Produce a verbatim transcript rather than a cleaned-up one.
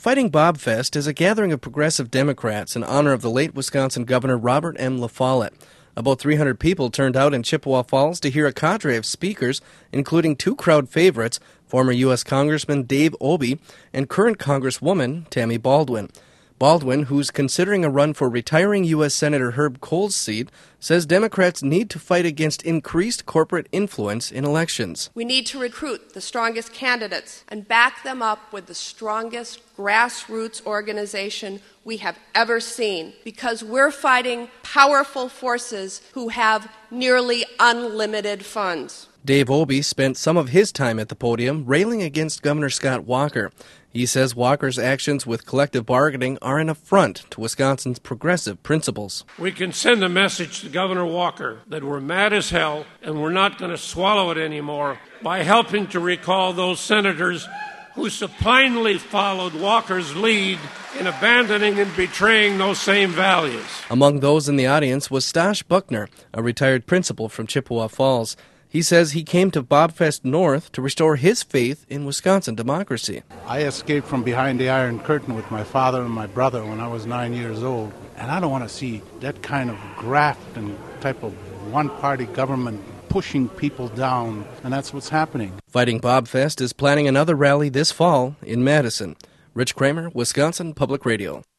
Fighting Bob Fest is a gathering of progressive Democrats in honor of the late Wisconsin Governor Robert M. La Follette. About three hundred people turned out in Chippewa Falls to hear a cadre of speakers, including two crowd favorites, former U S Congressman Dave Obey and current Congresswoman Tammy Baldwin. Baldwin, who's considering a run for retiring U S Senator Herb Kohl's seat, says Democrats need to fight against increased corporate influence in elections. We need to recruit the strongest candidates and back them up with the strongest grassroots organization we have ever seen, because we're fighting powerful forces who have nearly unlimited funds. Dave Obey spent some of his time at the podium railing against Governor Scott Walker. He says Walker's actions with collective bargaining are an affront to Wisconsin's progressive principles. We can send a message to Governor Walker that we're mad as hell and we're not going to swallow it anymore by helping to recall those senators who supinely followed Walker's lead in abandoning and betraying those same values. Among those in the audience was Stosh Buckner, a retired principal from Chippewa Falls. He says he came to Bobfest North to restore his faith in Wisconsin democracy. I escaped from behind the Iron Curtain with my father and my brother when I was nine years old, and I don't want to see that kind of graft and type of one-party government pushing people down, and that's what's happening. Fighting Bobfest is planning another rally this fall in Madison. Rich Kramer, Wisconsin Public Radio.